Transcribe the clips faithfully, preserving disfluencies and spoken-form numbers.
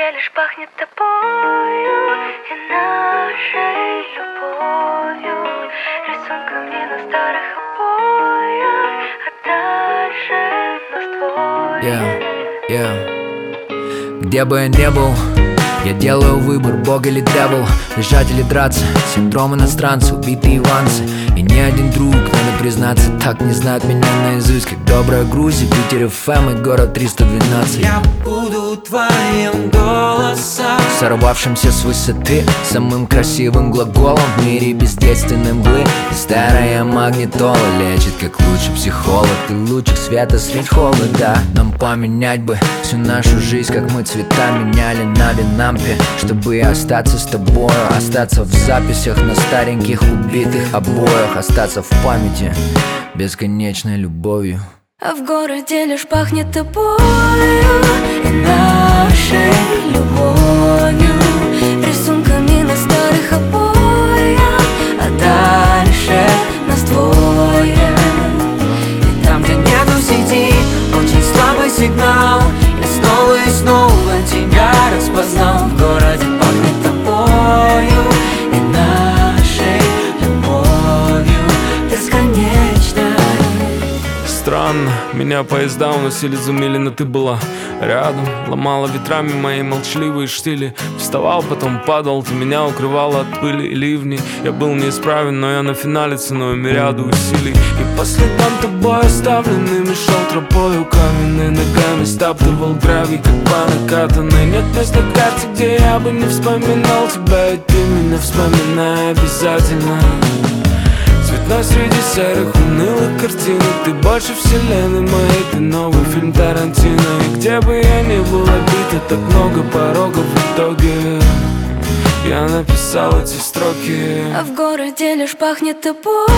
городе лишь пахнет тобою и нашей любовью, рисунками на старых обоях, а дальше нас двое. yeah, yeah. Где бы я не был, я делаю выбор, бог или дьявол, бежать или драться. Синдром иностранца, убитые иванцы. И ни один друг, надо признаться, так не знает меня наизусть, как добрая Грузия, Питер эф эм и город триста двенадцать. Я буду твоим голосом, сорвавшимся с высоты, самым красивым глаголом в мире бездейственной мглы. И старая магнитола лечит, как лучший психолог. Ты лучик света средь холода. Нам поменять бы всю нашу жизнь, как мы цвета меняли на винампе, чтобы остаться с тобою, остаться в записях на стареньких убитых обоях, остаться в памяти бесконечной любовью. А в городе лишь пахнет тобою и нашей любовью, рисунками на старых обоях, а дальше нас двое. и там, где нету сети, очень слабый сигнал. Я снова и снова тебя распознал. В городе пахнет тобою и нашей любовью бесконечной. Странно, меня поезда уносили за мили, но ты была рядом, ломала ветрами мои молчаливые штили. Вставал, потом падал, ты меня укрывала от пыли и ливней. Я был неисправен, но я на финале ценой мириаду усилий. И по следам тобой оставленными шел тропою каменной, ногами стаптывал гравий, как по накатанной. Нет места на карте, где я бы не вспоминал тебя, и ты меня вспоминай обязательно. Цветной среди серых унылых картинок, ты больше вселенной моей, ты новый фильм Тарантино. И где бы я ни был обито, так много порогов, в итоге я написал эти строки. А в городе лишь пахнет тобою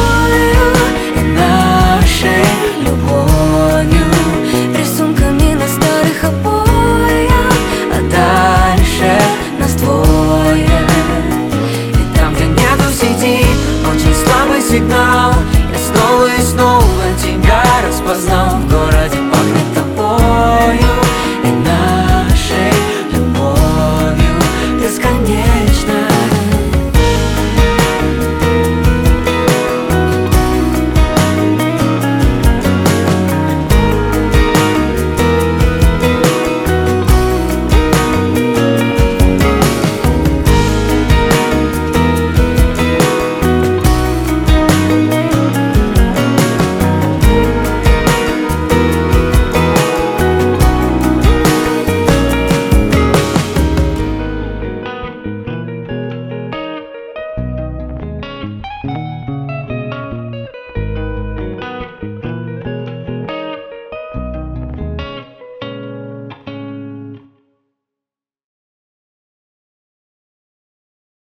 и нашей любовью, рисунками на старых обоях, а дальше нас двое. И там, где нету сети, очень слабый сигнал. Я снова и снова тебя распознал.